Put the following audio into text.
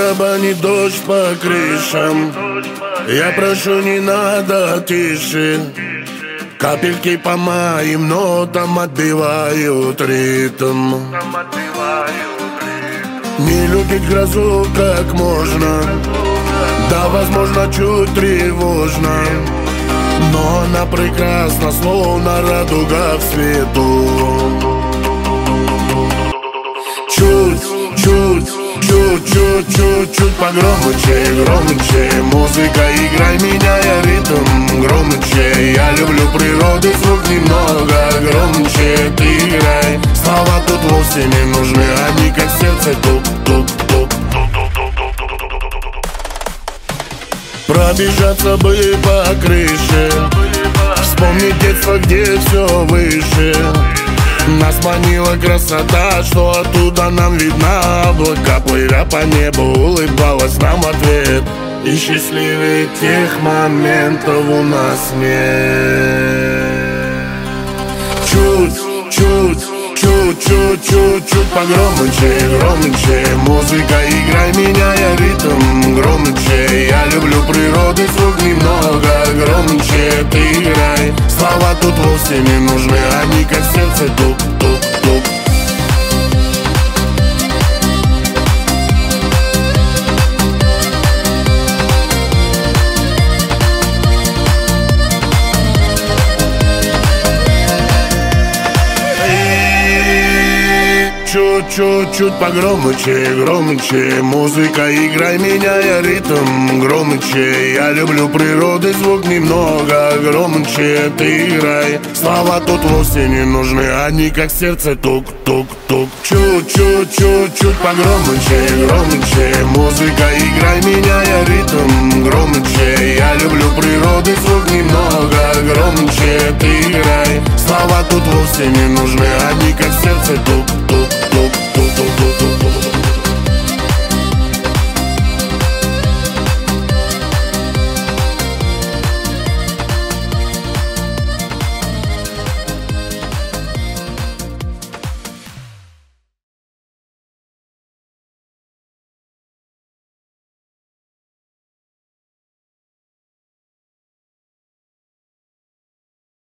барабанит дождь по крышам. Я прошу, не надо тише. Капельки по моим нотам отбивают ритм. Не любить грозу как можно, да, возможно, чуть тревожно, но она прекрасна, словно радуга в свету. Чуть погромче, громче. Музыка, играй, меняя ритм. Громче, я люблю природу, звук немного громче. Ты играй, слова тут вовсе не нужны, они как сердце тук-тук-тук. Пробежаться бы по крыше, вспомнить детство, где все выше. Нас манила красота, что оттуда нам видна. Облака, плывя по небу, улыбалась нам ответ. И счастливее тех моментов у нас нет. Чуть погромче, громче. Музыка, играй, меняя ритм. Громче, я люблю природу, звук немного громче. Ты играй, слова тут вовсе не нужны, они как сердце тук-тук-тук. Чуть погромче, громче. Музыка, играй, меняя ритм. Громче, я люблю природу, звук немного громче. Ты играй, слова тут вовсе не нужны, они как сердце тук-тук-тук. Чуть погромче, громче. Музыка, играй, меняя ритм. Громче, я люблю природу, звук немного громче. Ты играй, слова тут вовсе не нужны, они как сердце тук.